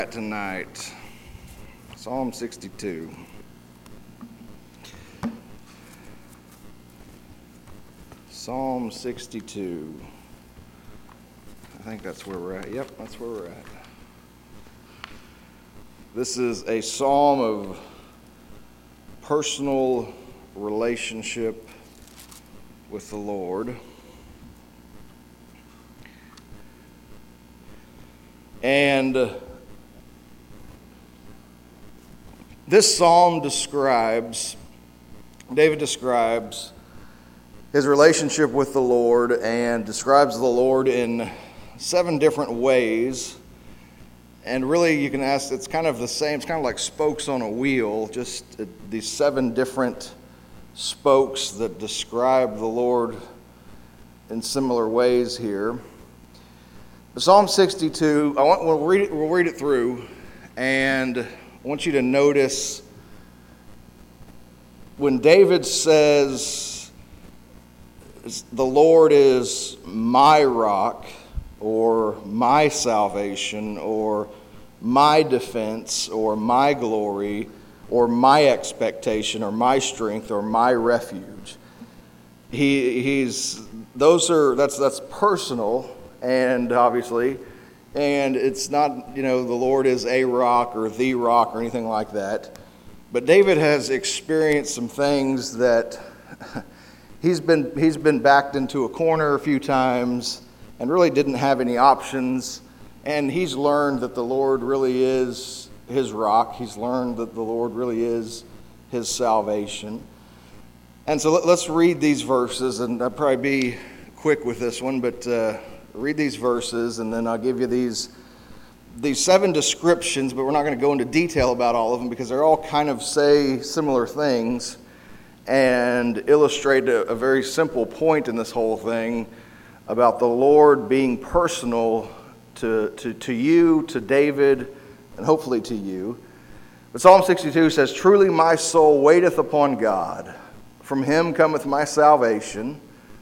Tonight, Psalm 62. Psalm 62. I think that's where we're at. Yep, that's where we're at. This is a psalm of personal relationship with the Lord. And this psalm David describes his relationship with the Lord and describes the Lord in 7 different ways. And really, you can ask, it's kind of the same, it's kind of like spokes on a wheel, just these 7 different spokes that describe the Lord in similar ways here. Psalm 62, we'll read it through, and I want you to notice when David says, the Lord is my rock, or my salvation, or my defense, or my glory, or my expectation, or my strength, or my refuge. That's personal. And obviously, and it's not, the Lord is a rock or the rock or anything like that. But David has experienced some things that he's been backed into a corner a few times and really didn't have any options. And he's learned that the Lord really is his rock. He's learned that the Lord really is his salvation. And so let's read these verses, and I'll probably be quick with this one, but read these verses, and then I'll give you these 7 descriptions, but we're not going to go into detail about all of them because they're all kind of say similar things and illustrate a very simple point in this whole thing about the Lord being personal to you, to David, and hopefully to you. But Psalm 62 says, "Truly my soul waiteth upon God. From him cometh my salvation.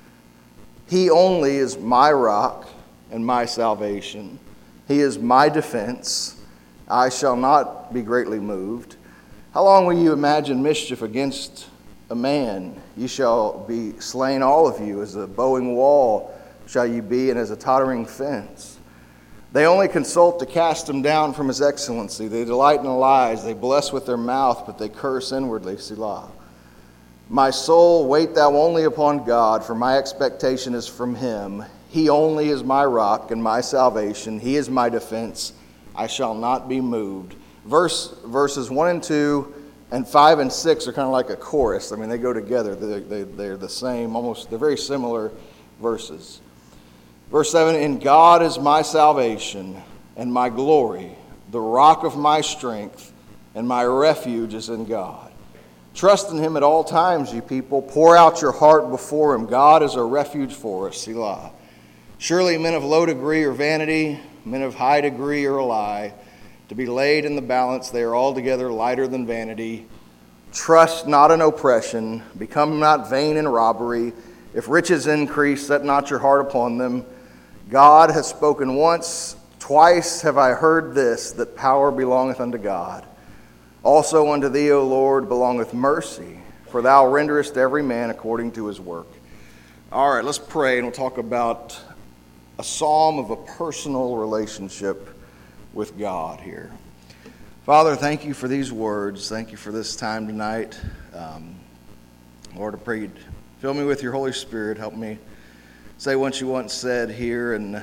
He only is my rock and my salvation. He is my defense. I shall not be greatly moved. How long will you imagine mischief against a man? Ye shall be slain all of you. As a bowing wall shall you be, and as a tottering fence. They only consult to cast him down from his excellency. They delight in lies. They bless with their mouth, but they curse inwardly. Selah. My soul, wait thou only upon God, for my expectation is from him. He only is my rock and my salvation. He is my defense. I shall not be moved." Verses 1 and 2 and 5 and 6 are kind of like a chorus. I mean, they go together. They're the same, almost, they're very similar verses. Verse 7, "In God is my salvation and my glory, the rock of my strength, and my refuge is in God. Trust in him at all times, ye people. Pour out your heart before him. God is a refuge for us. Selah. Surely men of low degree are vanity, men of high degree are a lie. To be laid in the balance, they are altogether lighter than vanity. Trust not in oppression. Become not vain in robbery. If riches increase, set not your heart upon them. God has spoken once, twice have I heard this, that power belongeth unto God. Also unto thee, O Lord, belongeth mercy, for thou renderest every man according to his work." All right, let's pray, and we'll talk about a psalm of a personal relationship with God here. Father, thank you for these words. Thank you for this time tonight. Lord, I pray you'd fill me with your Holy Spirit. Help me say what you once said here, and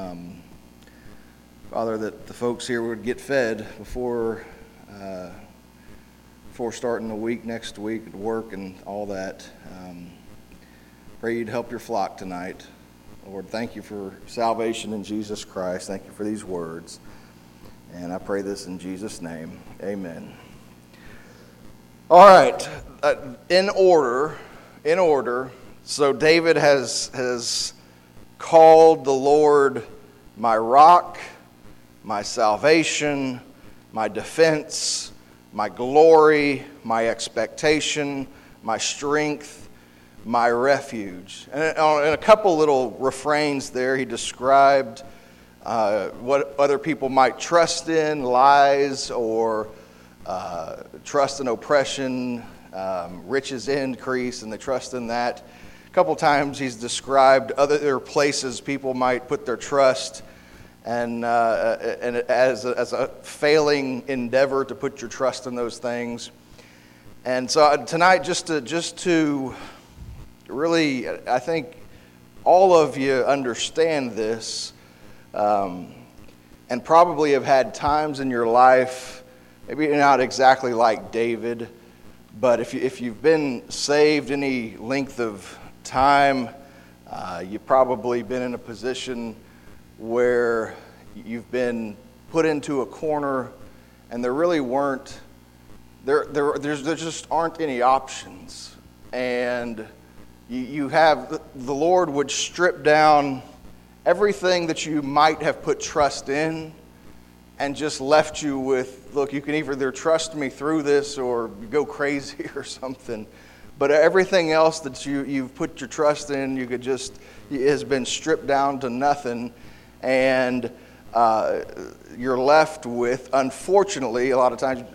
Father, that the folks here would get fed before starting the week, next week, at work and all that. Pray you'd help your flock tonight. Lord, thank you for salvation in Jesus Christ. Thank you for these words. And I pray this in Jesus' name. Amen. All right. In order. So David has called the Lord my rock, my salvation, my defense, my glory, my expectation, my strength, my refuge. And in a couple little refrains there, he described what other people might trust in, lies, or trust in oppression, riches increase, and they trust in that. A couple times he's described other places people might put their trust, and as a failing endeavor to put your trust in those things. And so tonight, just to really, I think all of you understand this, and probably have had times in your life, maybe not exactly like David, but if you've been saved any length of time, you've probably been in a position where you've been put into a corner, and there really weren't. There just aren't any options, and you have the Lord would strip down everything that you might have put trust in, and just left you with, look, you can either trust me through this or go crazy or something. But everything else that you've put your trust in, it has been stripped down to nothing, and you're left with, unfortunately, a lot of times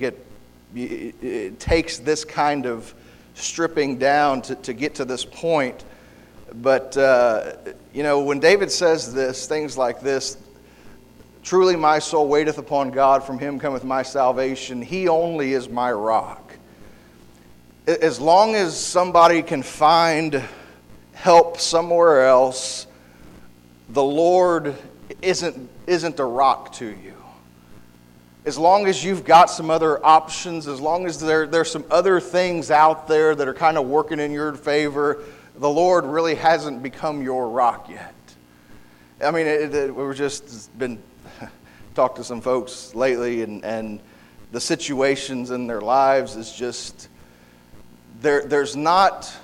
it takes this kind of stripping down to get to this point. But, when David says things like this, truly my soul waiteth upon God, from him cometh my salvation, he only is my rock. As long as somebody can find help somewhere else, the Lord isn't a rock to you. As long as you've got some other options, as long as there's some other things out there that are kind of working in your favor, the Lord really hasn't become your rock yet. I mean, we've just been talked to some folks lately, and the situations in their lives is just, there's not,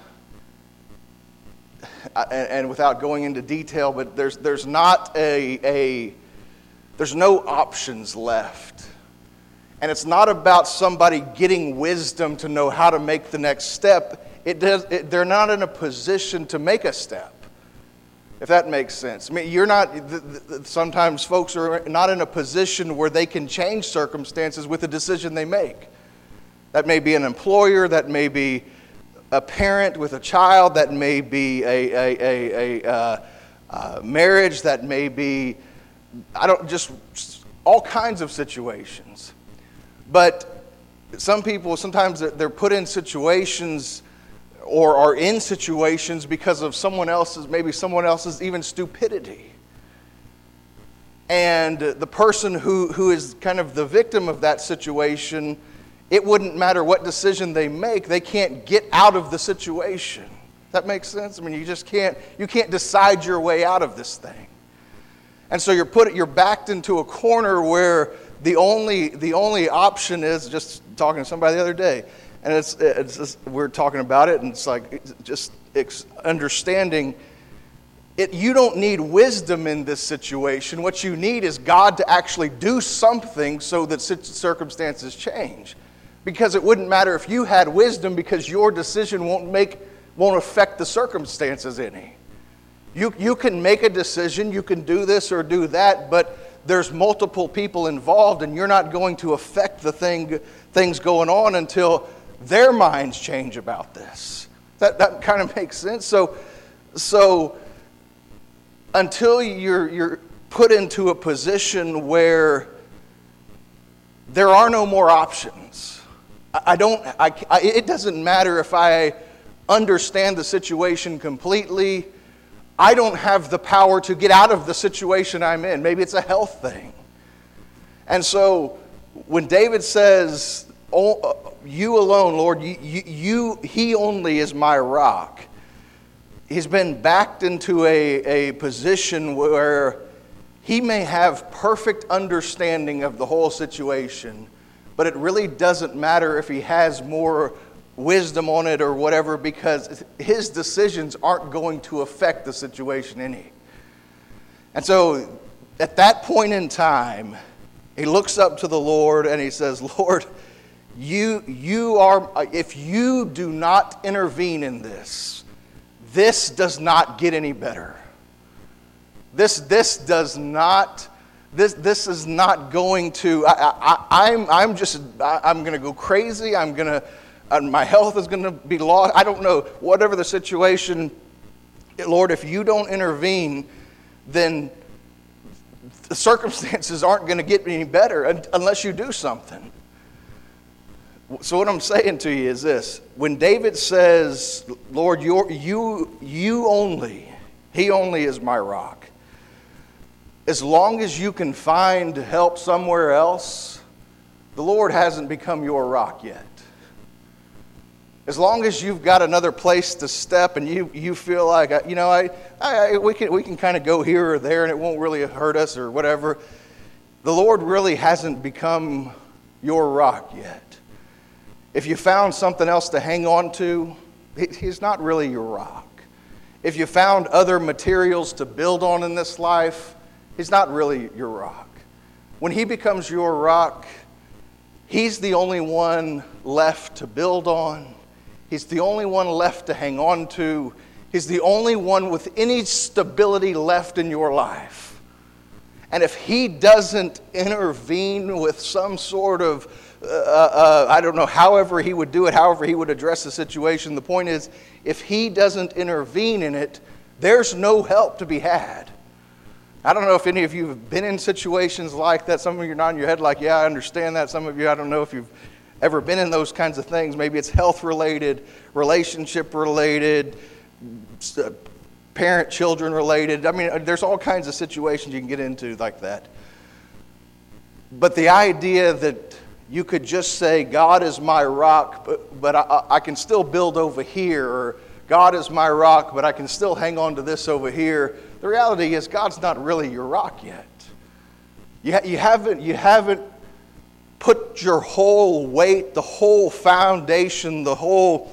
and without going into detail, but there's not there's no options left. And it's not about somebody getting wisdom to know how to make the next step. They're not in a position to make a step, if that makes sense. I mean, sometimes folks are not in a position where they can change circumstances with the decision they make. That may be an employer, that may be a parent with a child, that may be a marriage, that may be, just all kinds of situations. But some people, sometimes they're put in situations or are in situations because of someone else's even stupidity. And the person who is kind of the victim of that situation, it wouldn't matter what decision they make, they can't get out of the situation. That makes sense? I mean, you can't decide your way out of this thing. And so you're backed into a corner where the only option is, just talking to somebody the other day, and it's just, we're talking about it, and it's like just understanding it. You don't need wisdom in this situation. What you need is God to actually do something so that circumstances change. Because it wouldn't matter if you had wisdom, because your decision won't affect the circumstances any. You can make a decision, you can do this or do that, but there's multiple people involved, and you're not going to affect the things going on until their minds change about this. That kind of makes sense. So until you're put into a position where there are no more options, it doesn't matter if I understand the situation completely. I don't have the power to get out of the situation I'm in. Maybe it's a health thing. And so when David says, "Oh, you alone, Lord, he only is my rock," he's been backed into a position where he may have perfect understanding of the whole situation, but it really doesn't matter if he has more wisdom on it or whatever, because his decisions aren't going to affect the situation any. And so at that point in time, he looks up to the Lord and he says, "Lord, if you do not intervene in this does not get any better. This does not. This is not going to. I'm going to go crazy. My health is going to be lost. I don't know. Whatever the situation, Lord, if you don't intervene, then the circumstances aren't going to get any better unless you do something. So what I'm saying to you is this: when David says, "Lord, you only, He only is my rock," as long as you can find help somewhere else, the Lord hasn't become your rock yet. As long as you've got another place to step and you feel like, we can kind of go here or there and it won't really hurt us or whatever, the Lord really hasn't become your rock yet. If you found something else to hang on to, He's not really your rock. If you found other materials to build on in this life, He's not really your rock. When He becomes your rock, He's the only one left to build on. He's the only one left to hang on to. He's the only one with any stability left in your life. And if He doesn't intervene with some sort of, I don't know, however He would do it, however He would address the situation, the point is, if He doesn't intervene in it, there's no help to be had. I don't know if any of you have been in situations like that. Some of you are nodding your head like, yeah, I understand that. Some of you, I don't know if you've ever been in those kinds of things. Maybe it's health-related, relationship-related, parent-children related. I mean, there's all kinds of situations you can get into like that. But the idea that you could just say, God is my rock, but I can still build over here, or God is my rock, but I can still hang on to this over here. The reality is God's not really your rock yet. You haven't put your whole weight, the whole foundation, the whole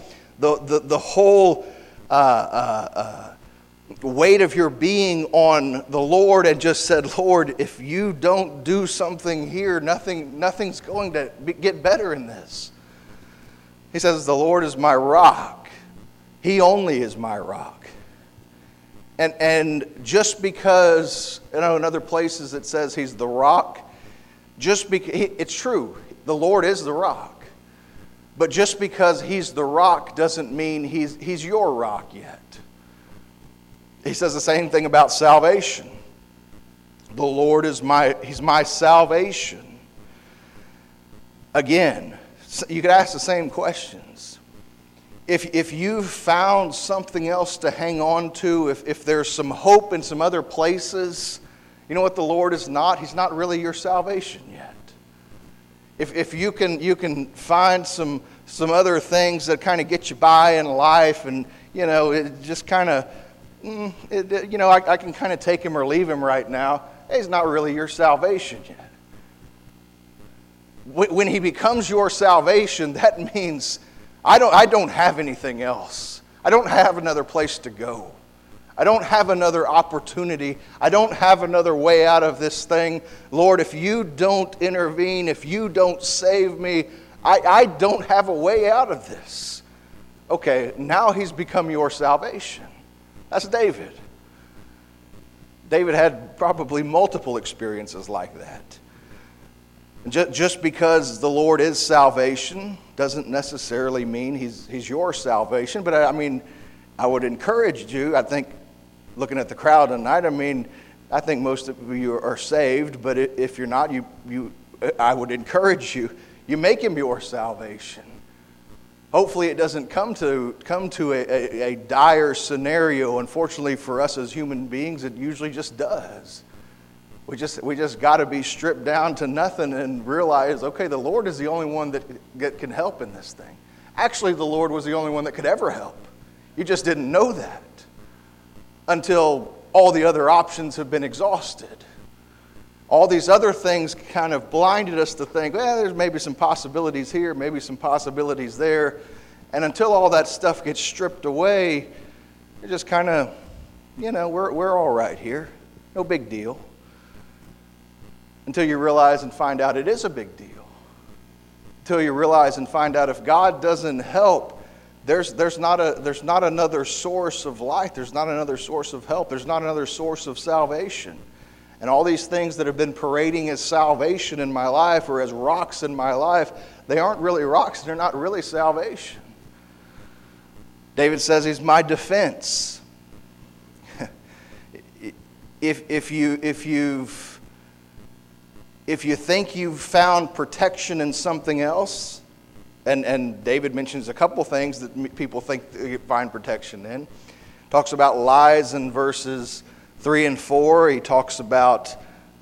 weight of your being on the Lord and just said, Lord, if you don't do something here, nothing's going to get better in this. He says, the Lord is my rock. He only is my rock. And just because, in other places it says He's the rock, it's true, the Lord is the rock. But just because He's the rock doesn't mean He's your rock yet. He says the same thing about salvation. The Lord is He's my salvation. Again, you could ask the same questions. If you've found something else to hang on to, if there's some hope in some other places, you know what the Lord is not? He's not really your salvation yet. If you can find some other things that kind of get you by in life, and it just kind of, I can kind of take Him or leave Him right now. He's not really your salvation yet. When He becomes your salvation, that means I don't have anything else. I don't have another place to go. I don't have another opportunity. I don't have another way out of this thing. Lord, if you don't intervene, if you don't save me, I don't have a way out of this. Okay, now He's become your salvation. That's David. David had probably multiple experiences like that. Just because the Lord is salvation doesn't necessarily mean He's your salvation. But I would encourage you, I think, looking at the crowd tonight, I think most of you are saved, but if you're not, I would encourage you make Him your salvation. Hopefully it doesn't come to a dire scenario. Unfortunately for us as human beings, it usually just does. We just got to be stripped down to nothing and realize, okay, the Lord is the only one that can help in this thing. Actually, the Lord was the only one that could ever help. You just didn't know that until all the other options have been exhausted. All these other things kind of blinded us to think, well, there's maybe some possibilities here, maybe some possibilities there. And until all that stuff gets stripped away, you're just kind of, we're all right here. No big deal. Until you realize and find out it is a big deal. Until you realize and find out if God doesn't help, There's not another source of light. There's not another source of help. There's not another source of salvation. And all these things that have been parading as salvation in my life or as rocks in my life, they aren't really rocks. They're not really salvation. David says he's my defense. If you think you've found protection in something else, and David mentions a couple things that people think they find protection in. Talks about lies in verses 3 and 4. He talks about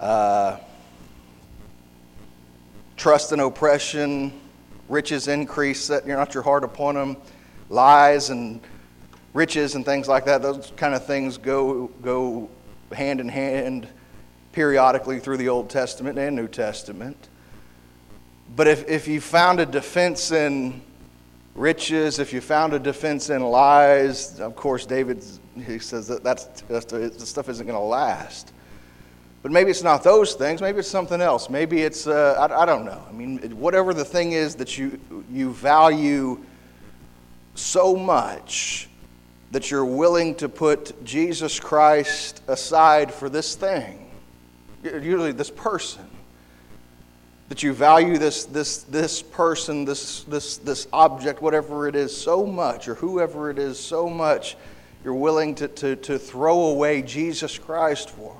trust and oppression, riches increase, set not your heart upon them, lies and riches and things like that. Those kind of things go hand in hand periodically through the Old Testament and New Testament. But if you found a defense in riches, if you found a defense in lies, of course, he says that stuff isn't going to last. But maybe it's not those things. Maybe it's something else. Maybe it's, I don't know. I mean, whatever the thing is that you value so much that you're willing to put Jesus Christ aside for this thing, usually this person. That you value this person, this object, whatever it is, so much, or whoever it is, so much, you're willing to throw away Jesus Christ for.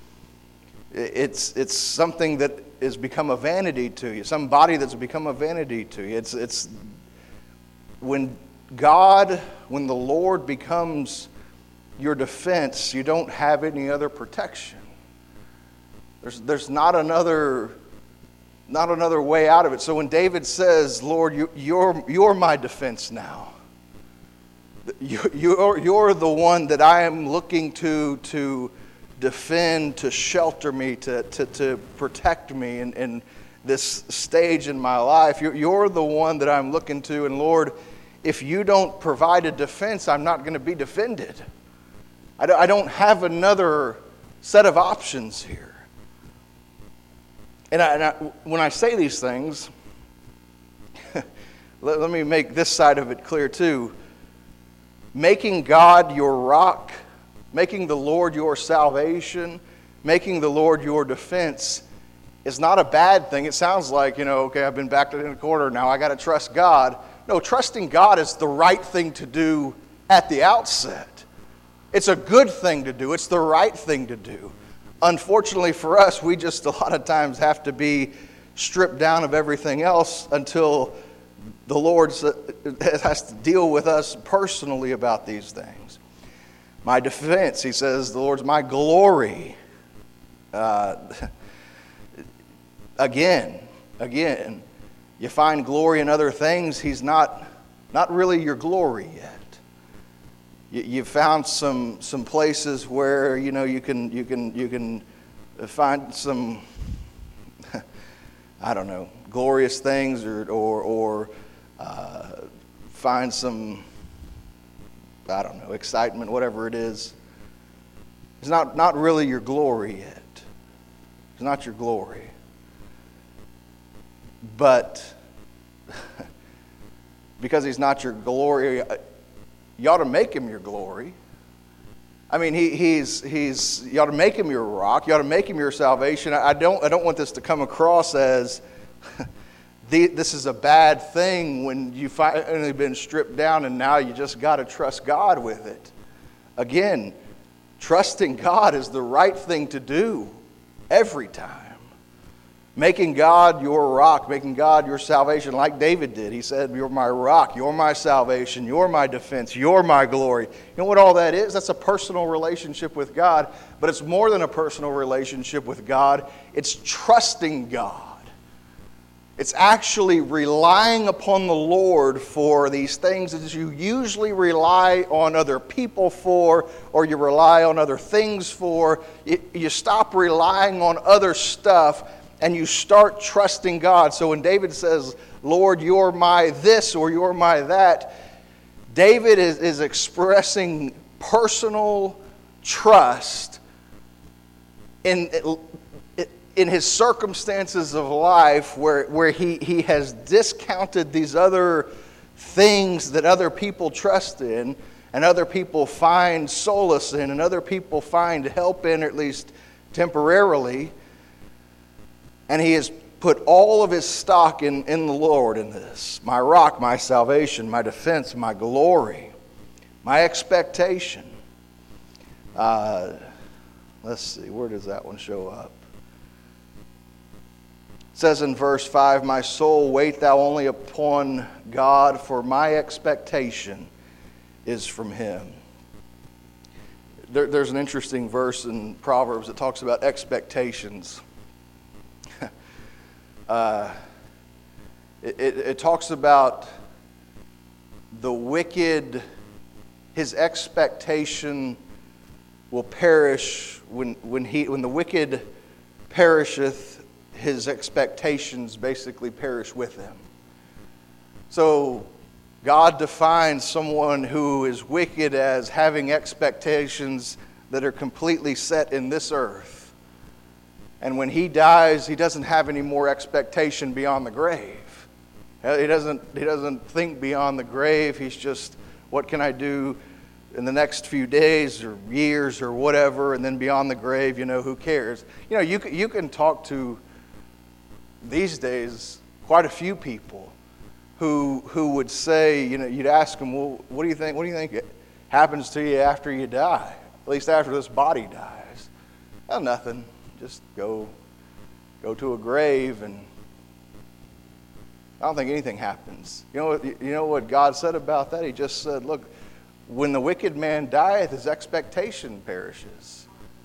It's something that has become a vanity to you, somebody that's become a vanity to you. It's when the Lord becomes your defense, you don't have any other protection. There's not another way out of it. So when David says, Lord, you're my defense now. You're the one that I am looking to defend, to shelter me, to protect me in this stage in my life. You're the one that I'm looking to. And Lord, if you don't provide a defense, I'm not going to be defended. I don't have another set of options here. And when I say these things, let me make this side of it clear too. Making God your rock, making the Lord your salvation, making the Lord your defense is not a bad thing. It sounds like, okay, I've been backed in a corner, now I got to trust God. No, trusting God is the right thing to do at the outset. It's a good thing to do. It's the right thing to do. Unfortunately for us, we just a lot of times have to be stripped down of everything else until the Lord has to deal with us personally about these things. My defense, he says, the Lord's my glory. Again, you find glory in other things. He's not really your glory yet. You found some places where you can find some I don't know, glorious things or find some, I don't know, excitement, whatever it is. It's not really your glory yet. It's not your glory. But because he's not your glory, you ought to make him your glory. I mean, you ought to make him your rock. You ought to make him your salvation. I don't want this to come across as this is a bad thing when you've finally been stripped down and now you just got to trust God with it. Again, trusting God is the right thing to do every time. Making God your rock, making God your salvation, like David did. He said, you're my rock, you're my salvation, you're my defense, you're my glory. You know what all that is? That's a personal relationship with God, but it's more than a personal relationship with God. It's trusting God. It's actually relying upon the Lord for these things that you usually rely on other people for, or you rely on other things for. You stop relying on other stuff and you start trusting God. So when David says, Lord, you're my this or you're my that, David is expressing personal trust in his circumstances of life where he has discounted these other things that other people trust in, and other people find solace in, and other people find help in, or at least temporarily. And he has put all of his stock in the Lord in this. My rock, my salvation, my defense, my glory, my expectation. Let's see, where does that one show up? It says in verse 5, my soul, wait thou only upon God, for my expectation is from him. There's an interesting verse in Proverbs that talks about expectations. It talks about the wicked, his expectation will perish when the wicked perisheth, his expectations basically perish with him. So God defines someone who is wicked as having expectations that are completely set in this earth. And when he dies, he doesn't have any more expectation beyond the grave. He doesn't think beyond the grave. He's just, what can I do in the next few days or years or whatever, and then beyond the grave, who cares? You can talk to, these days, quite a few people who would say, you'd ask them, well, what do you think happens to you after you die? At least after this body dies. Well, nothing. Just go to a grave, and I don't think anything happens. You know what God said about that? He just said, look, when the wicked man dieth, his expectation perishes.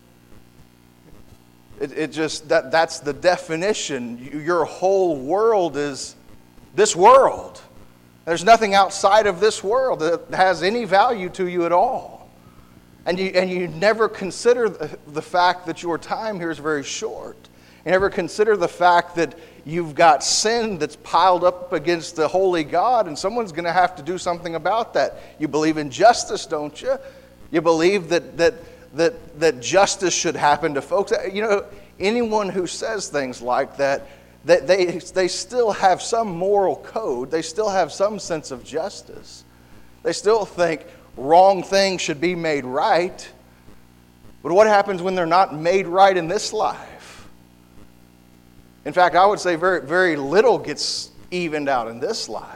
It just, that's the definition. Your whole world is this world. There's nothing outside of this world that has any value to you at all. And you never consider the fact that your time here is very short. You never consider the fact that you've got sin that's piled up against the holy God, and someone's going to have to do something about that. You believe in justice, don't you? You believe that justice should happen to folks. Anyone who says things like that, they still have some moral code. They still have some sense of justice. They still think wrong things should be made right. But what happens when they're not made right in this life? In fact, I would say very, very little gets evened out in this life.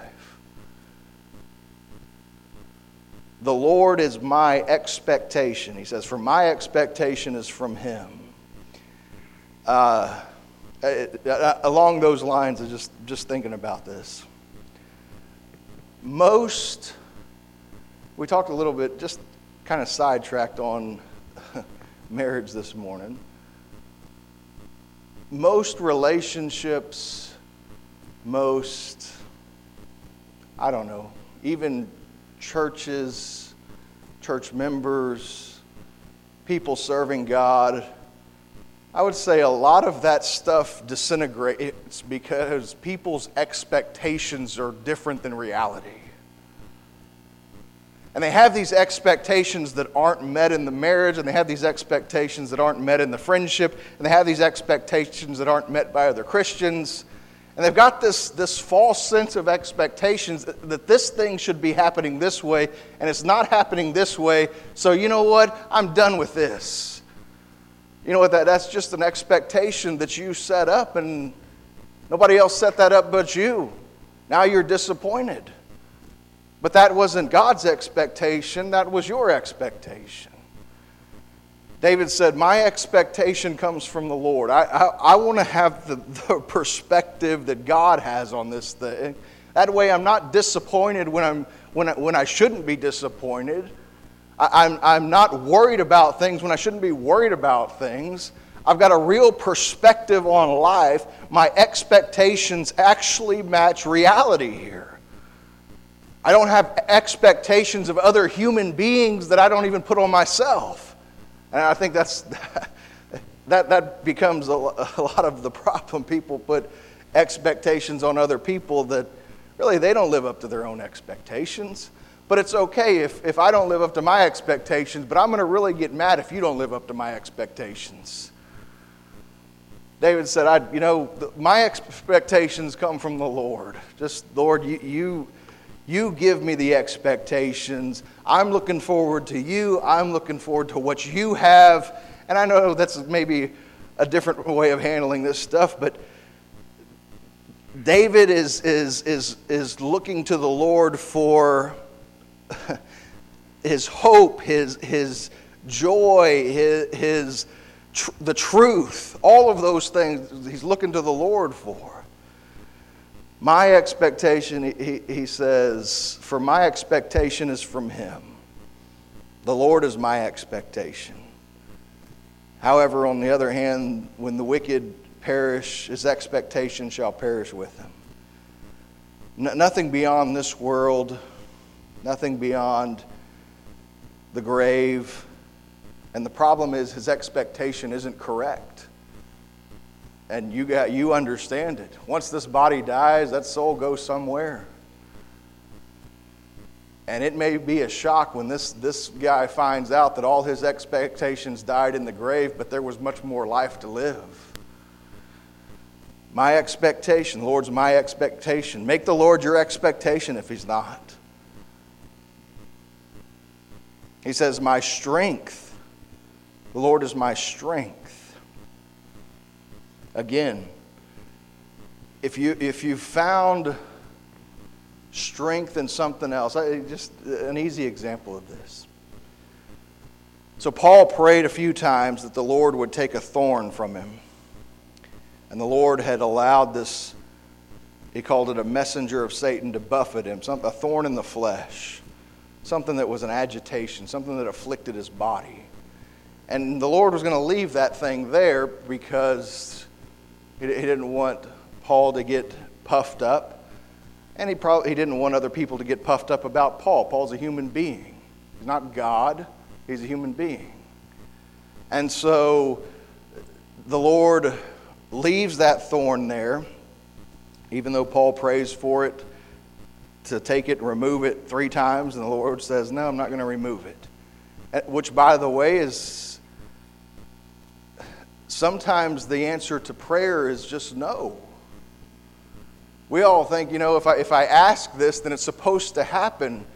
The Lord is my expectation. He says, for my expectation is from him. Along those lines of just thinking about this. We talked a little bit, just kind of sidetracked on marriage this morning. Most relationships, even churches, church members, people serving God, I would say a lot of that stuff disintegrates because people's expectations are different than reality. And they have these expectations that aren't met in the marriage, and they have these expectations that aren't met in the friendship, and they have these expectations that aren't met by other Christians. And they've got this false sense of expectations that this thing should be happening this way, and it's not happening this way, so you know what? I'm done with this. You know what? That's just an expectation that you set up, and nobody else set that up but you. Now you're disappointed. But that wasn't God's expectation, that was your expectation. David said, my expectation comes from the Lord. I want to have the perspective that God has on this thing. That way I'm not disappointed when I shouldn't be disappointed. I'm not worried about things when I shouldn't be worried about things. I've got a real perspective on life. My expectations actually match reality here. I don't have expectations of other human beings that I don't even put on myself. And I think that becomes a lot of the problem. People put expectations on other people that really they don't live up to their own expectations. But it's okay if I don't live up to my expectations, but I'm going to really get mad if you don't live up to my expectations. David said, my expectations come from the Lord. Just, Lord, You give me the expectations. I'm looking forward to you. I'm looking forward to what you have. And I know that's maybe a different way of handling this stuff, but David is looking to the Lord for his hope, his joy, the truth, all of those things he's looking to the Lord for. My expectation, he says, for my expectation is from him. The Lord is my expectation. However, on the other hand, when the wicked perish, his expectation shall perish with him. Nothing beyond this world, nothing beyond the grave. And the problem is his expectation isn't correct. And you understand it. Once this body dies, that soul goes somewhere. And it may be a shock when this guy finds out that all his expectations died in the grave, but there was much more life to live. My expectation, the Lord's my expectation. Make the Lord your expectation if he's not. He says, my strength. The Lord is my strength. Again, if you found strength in something else, just an easy example of this. So Paul prayed a few times that the Lord would take a thorn from him. And the Lord had allowed this, he called it a messenger of Satan, to buffet him, a thorn in the flesh, something that was an agitation, something that afflicted his body. And the Lord was going to leave that thing there because he didn't want Paul to get puffed up. And he didn't want other people to get puffed up about Paul. Paul's a human being. He's not God. He's a human being. And so the Lord leaves that thorn there, even though Paul prays for it to take it and remove it 3 times. And the Lord says, no, I'm not going to remove it. Which, by the way, is sometimes the answer to prayer is just no. We all think, if I ask this, then it's supposed to happen.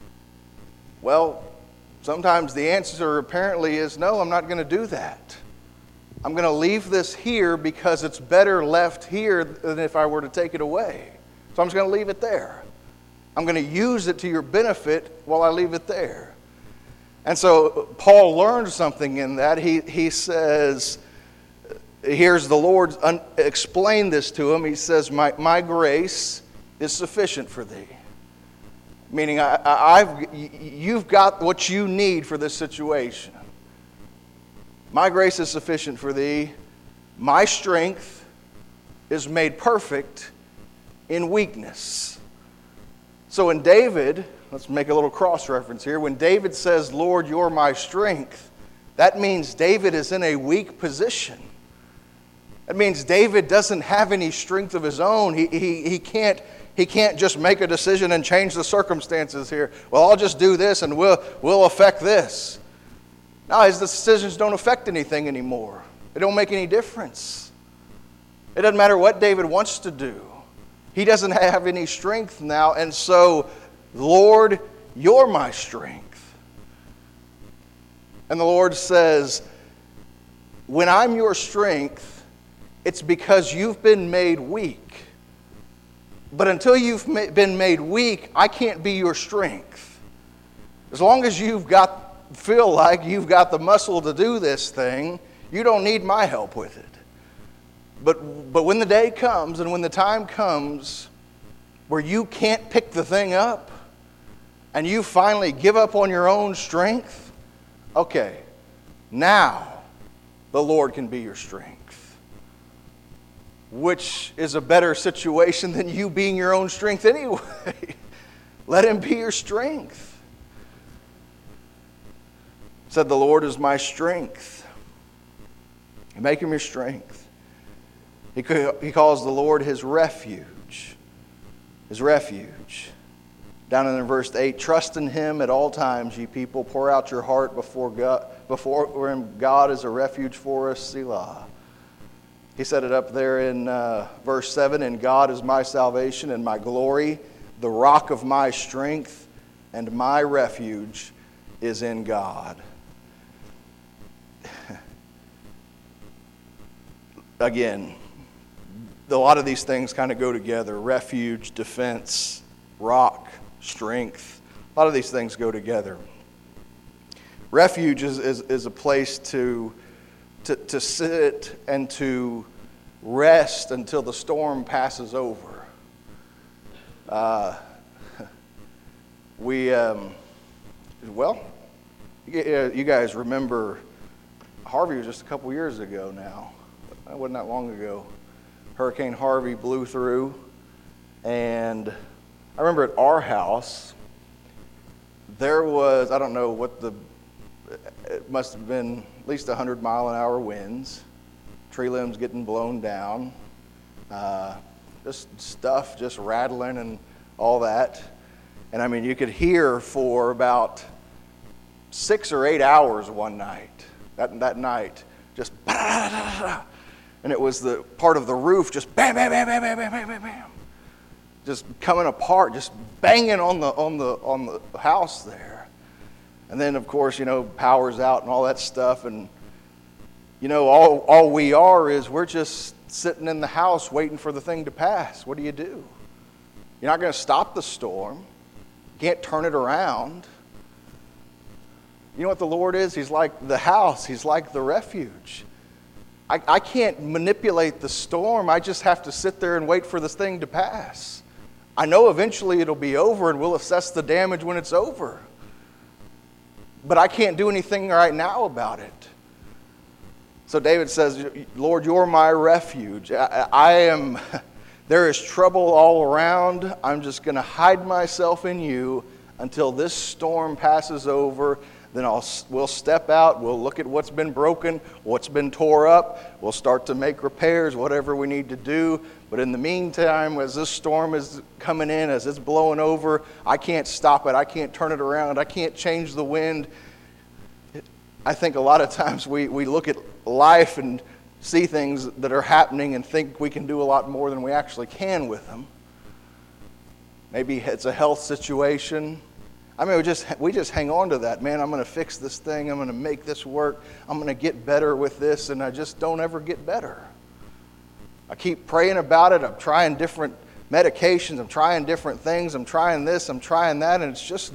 Well, sometimes the answer apparently is no, I'm not going to do that. I'm going to leave this here because it's better left here than if I were to take it away. So I'm just going to leave it there. I'm going to use it to your benefit while I leave it there. And so Paul learned something in that. He says, here's the Lord explain this to him. He says, my grace is sufficient for thee. Meaning, you've got what you need for this situation. My grace is sufficient for thee. My strength is made perfect in weakness. So when David, let's make a little cross-reference here. When David says, Lord, you're my strength, that means David is in a weak position. That means David doesn't have any strength of his own. He can't just make a decision and change the circumstances here. Well, I'll just do this and we'll affect this. No, his decisions don't affect anything anymore. They don't make any difference. It doesn't matter what David wants to do. He doesn't have any strength now. And so, Lord, you're my strength. And the Lord says, when I'm your strength, it's because you've been made weak. But until you've been made weak, I can't be your strength. As long as feel like you've got the muscle to do this thing, you don't need my help with it. But when the day comes and when the time comes where you can't pick the thing up and you finally give up on your own strength, okay, now the Lord can be your strength. Which is a better situation than you being your own strength anyway. Let him be your strength. Said, the Lord is my strength. Make him your strength. He calls the Lord his refuge. His refuge. Down in verse 8, trust in him at all times, ye people. Pour out your heart before him. God is a refuge for us. Selah. He said it up there in verse 7, and God is my salvation and my glory. The rock of my strength and my refuge is in God. Again, a lot of these things kind of go together. Refuge, defense, rock, strength. A lot of these things go together. Refuge is a place to sit and to rest until the storm passes over. You guys remember Harvey was just a couple years ago now. It wasn't that long ago. Hurricane Harvey blew through, and I remember at our house, there was, I don't know it must have been at least 100-mile-an-hour winds, tree limbs getting blown down, just stuff just rattling and all that. And I mean, you could hear for about 6 or 8 hours one night, that night, just and it was the part of the roof just bam, bam, bam, bam, bam, bam, bam, bam, bam, just coming apart, just banging on the house there. And then, of course, power's out and all that stuff. And, all we are is we're just sitting in the house waiting for the thing to pass. What do? You're not going to stop the storm. You can't turn it around. You know what the Lord is? He's like the house. He's like the refuge. I can't manipulate the storm. I just have to sit there and wait for this thing to pass. I know eventually it'll be over and we'll assess the damage when it's over. But I can't do anything right now about it. So David says, Lord, you're my refuge. There is trouble all around. I'm just going to hide myself in you until this storm passes over. Then we'll step out, we'll look at what's been broken, what's been tore up, we'll start to make repairs, whatever we need to do. But in the meantime, as this storm is coming in, as it's blowing over, I can't stop it, I can't turn it around, I can't change the wind. I think a lot of times we look at life and see things that are happening and think we can do a lot more than we actually can with them. Maybe it's a health situation. I mean, we just hang on to that. Man, I'm going to fix this thing. I'm going to make this work. I'm going to get better with this, and I just don't ever get better. I keep praying about it. I'm trying different medications. I'm trying different things. I'm trying this. I'm trying that, and it's just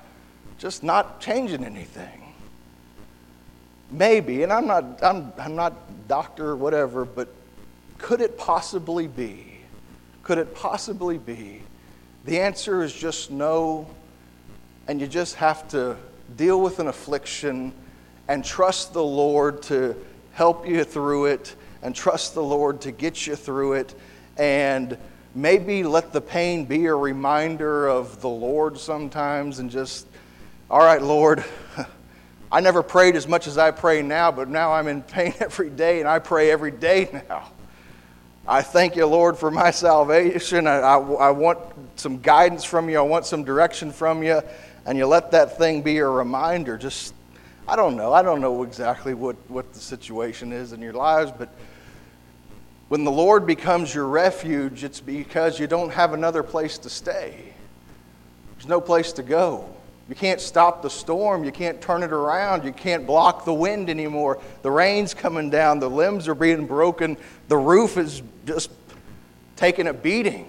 not changing anything. Maybe, and I'm not doctor or whatever, but could it possibly be? Could it possibly be? The answer is just no. And you just have to deal with an affliction and trust the Lord to help you through it and trust the Lord to get you through it. And maybe let the pain be a reminder of the Lord sometimes and just, all right, Lord, I never prayed as much as I pray now, but now I'm in pain every day and I pray every day now. I thank you, Lord, for my salvation. I want some guidance from you. I want some direction from you. And you let that thing be a reminder. Just, I don't know exactly what the situation is in your lives, but when the Lord becomes your refuge, it's because you don't have another place to stay. There's no place to go. You can't stop the storm. You can't turn it around. You can't block the wind anymore. The rain's coming down. The limbs are being broken. The roof is just taking a beating.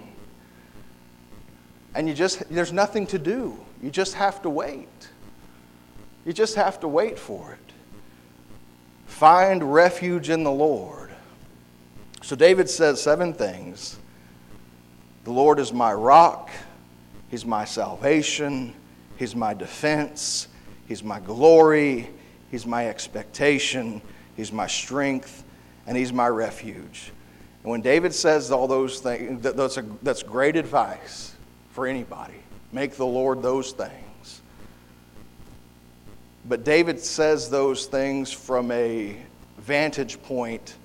And there's nothing to do. You just have to wait. You just have to wait for it. Find refuge in the Lord. So David says 7 things. The Lord is my rock. He's my salvation. He's my defense. He's my glory. He's my expectation. He's my strength. And He's my refuge. And when David says all those things, that's great advice for anybody. Make the Lord those things. But David says those things from a vantage point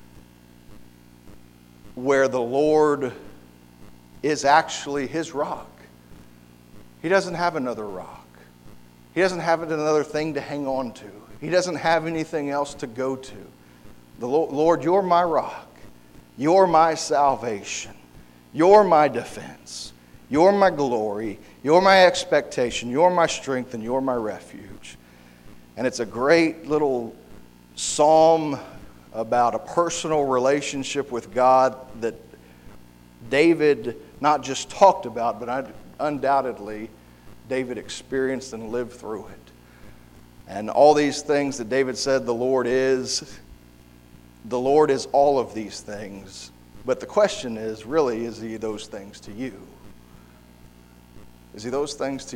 where the Lord is actually his rock. He doesn't have another rock. He doesn't have another thing to hang on to. He doesn't have anything else to go to. The Lord, you're my rock. You're my salvation. You're my defense. You're my glory. You're my expectation. You're my strength, and you're my refuge. And it's a great little psalm about a personal relationship with God that David not just talked about, but undoubtedly David experienced and lived through it. And all these things that David said the Lord is all of these things. But the question is, really, is he those things to you? Is he those things to